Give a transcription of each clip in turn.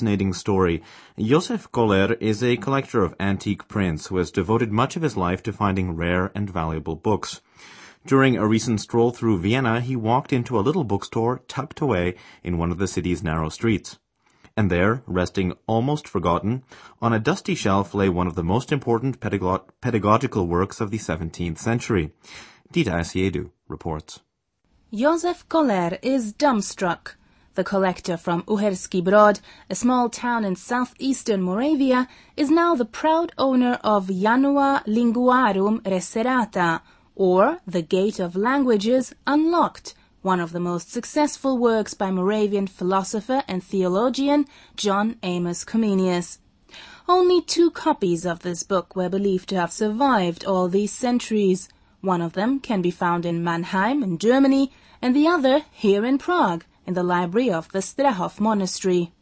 fascinating story. Josef Koller is a collector of antique prints who has devoted much of his life to finding rare and valuable books. During a recent stroll through Vienna, he walked into a little bookstore tucked away in one of the city's narrow streets. And there, resting almost forgotten, on a dusty shelf lay one of the most important pedagogical works of the 17th century. Dita Asiedu reports. Josef Koller is dumbstruck. The collector from Uherský Brod, a small town in southeastern Moravia, is now the proud owner of Janua Linguarum Reserata, or The Gate of Languages Unlocked, one of the most successful works by Moravian philosopher and theologian John Amos Comenius. Only 2 copies of this book were believed to have survived all these centuries. One of them can be found in Mannheim in Germany, and the other here in Prague, in the library of the Strahov Monastery.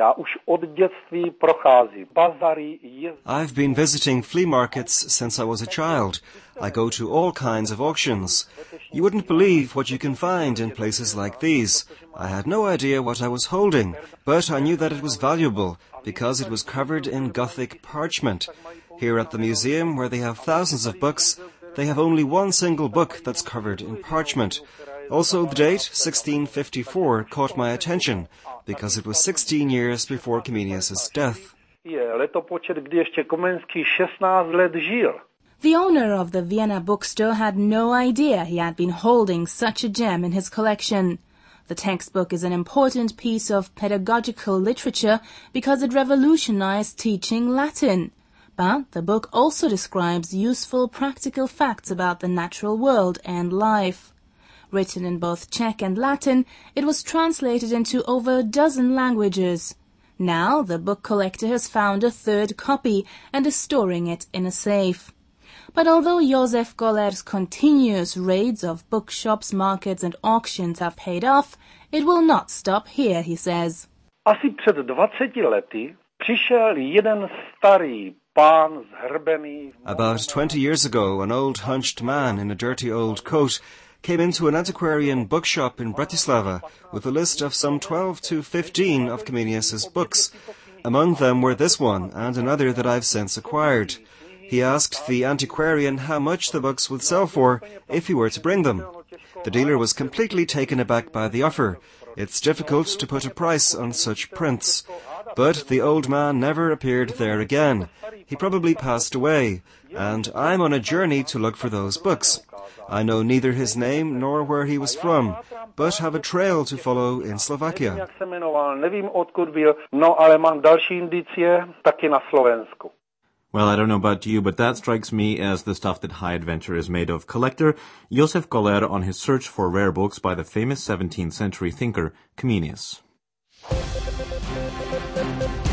I've been visiting flea markets since I was a child. I go to all kinds of auctions. You wouldn't believe what you can find in places like these. I had no idea what I was holding, but I knew that it was valuable because it was covered in Gothic parchment. Here at the museum, where they have thousands of books, they have only one single book that's covered in parchment. Also, the date, 1654, caught my attention, because it was 16 years before Comenius' death. The owner of the Vienna bookstore had no idea he had been holding such a gem in his collection. The textbook is an important piece of pedagogical literature because it revolutionized teaching Latin. But the book also describes useful practical facts about the natural world and life. Written in both Czech and Latin, it was translated into over a dozen languages. Now the book collector has found a 3rd copy and is storing it in a safe. But although Josef Koller's continuous raids of bookshops, markets and auctions have paid off, it will not stop here, he says. Asi před 20 lety přišel jeden starý pán zhrbený. About 20 years ago, an old hunched man in a dirty old coat came into an antiquarian bookshop in Bratislava with a list of some 12 to 15 of Comenius' books. Among them were this one and another that I've since acquired. He asked the antiquarian how much the books would sell for if he were to bring them. The dealer was completely taken aback by the offer. It's difficult to put a price on such prints. But the old man never appeared there again. He probably passed away, and I'm on a journey to look for those books. I know neither his name nor where he was from, but have a trail to follow in Slovakia. Well, I don't know about you, but that strikes me as the stuff that High Adventure is made of. Collector Josef Koller on his search for rare books by the famous 17th century thinker Comenius.